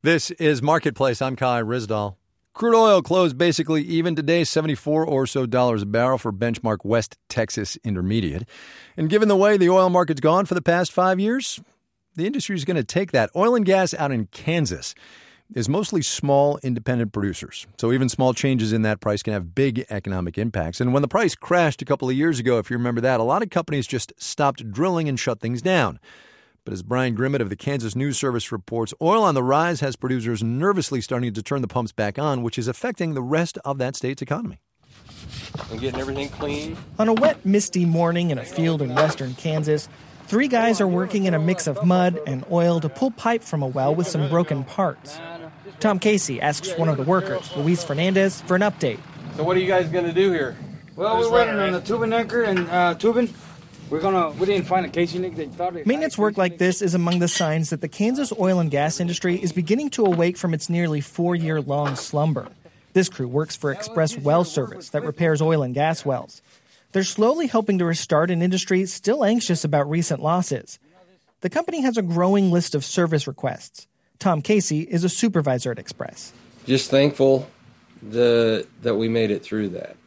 This is Marketplace. I'm Kai Ryssdal. Crude oil closed basically even today, $74 or so a barrel for benchmark West Texas Intermediate. And given the way the oil market's gone for the past 5 years, the industry is going to take that. Oil and gas out in Kansas is mostly small independent producers. So even small changes in that price can have big economic impacts. And when the price crashed a couple of years ago, if you remember that, a lot of companies just stopped drilling and shut things down. But as Brian Grimmett of the Kansas News Service reports, oil on the rise has producers nervously starting to turn the pumps back on, which is affecting the rest of that state's economy. And getting everything clean. On a wet, misty morning in a field in western Kansas, 3 guys are working in a mix of mud and oil to pull pipe from a well with some broken parts. Tom Casey asks one of the workers, Luis Fernandez, for an update. So what are you guys going to do here? Well, we're waiting on the tubing anchor and tubing. We didn't find a casing link. They thought Maintenance work like this is among the signs that the Kansas oil and gas industry is beginning to awake from its nearly 4-year-long slumber. This crew works for Express Well Service that repairs oil and gas wells. They're slowly helping to restart an industry still anxious about recent losses. The company has a growing list of service requests. Tom Casey is a supervisor at Express. Just thankful that we made it through that.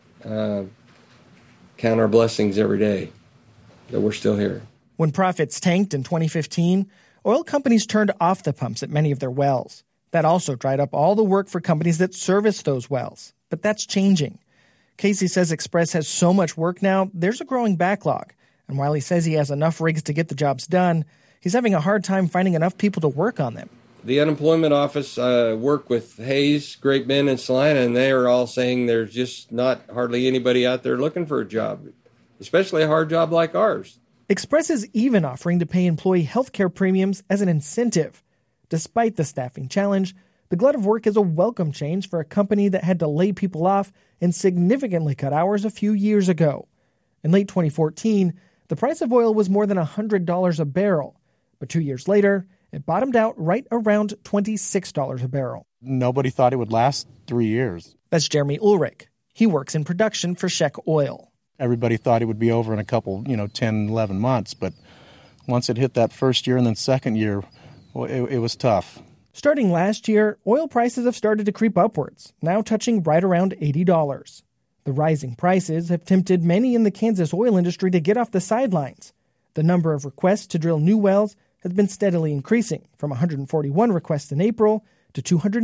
Count our blessings every day that we're still here. When profits tanked in 2015, oil companies turned off the pumps at many of their wells. That also dried up all the work for companies that service those wells. But that's changing. Casey says Express has so much work now, there's a growing backlog. And while he says he has enough rigs to get the jobs done, he's having a hard time finding enough people to work on them. The unemployment office worked with Hayes, Great Bend, and Salina, and they are all saying there's just not hardly anybody out there looking for a job, especially a hard job like ours. Express is even offering to pay employee health care premiums as an incentive. Despite the staffing challenge, the glut of work is a welcome change for a company that had to lay people off and significantly cut hours a few years ago. In late 2014, the price of oil was more than $100 a barrel. But 2 years later, it bottomed out right around $26 a barrel. Nobody thought it would last 3 years. That's Jeremy Ulrich. He works in production for Sheck Oil. Everybody thought it would be over in a couple, 10, 11 months. But once it hit that first year and then second year, well, it was tough. Starting last year, oil prices have started to creep upwards, now touching right around $80. The rising prices have tempted many in the Kansas oil industry to get off the sidelines. The number of requests to drill new wells has been steadily increasing, from 141 requests in April to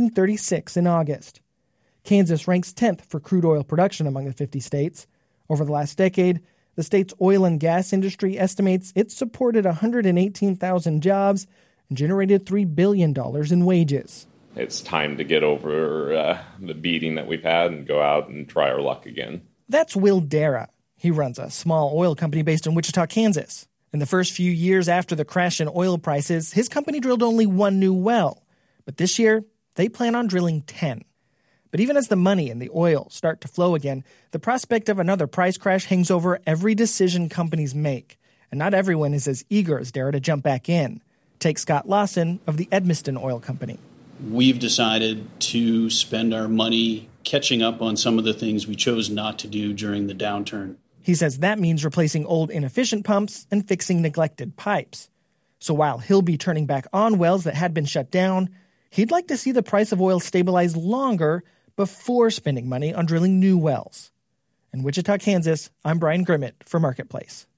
236 in August. Kansas ranks 10th for crude oil production among the 50 states. Over the last decade, the state's oil and gas industry estimates it supported 118,000 jobs and generated $3 billion in wages. It's time to get over the beating that we've had and go out and try our luck again. That's Will Dara. He runs a small oil company based in Wichita, Kansas. In the first few years after the crash in oil prices, his company drilled only 1 new well. But this year, they plan on drilling 10. But even as the money and the oil start to flow again, the prospect of another price crash hangs over every decision companies make. And not everyone is as eager as Dara to jump back in. Take Scott Lawson of the Edmiston Oil Company. We've decided to spend our money catching up on some of the things we chose not to do during the downturn. He says that means replacing old inefficient pumps and fixing neglected pipes. So while he'll be turning back on wells that had been shut down, he'd like to see the price of oil stabilize longer before spending money on drilling new wells. In Wichita, Kansas, I'm Brian Grimmett for Marketplace.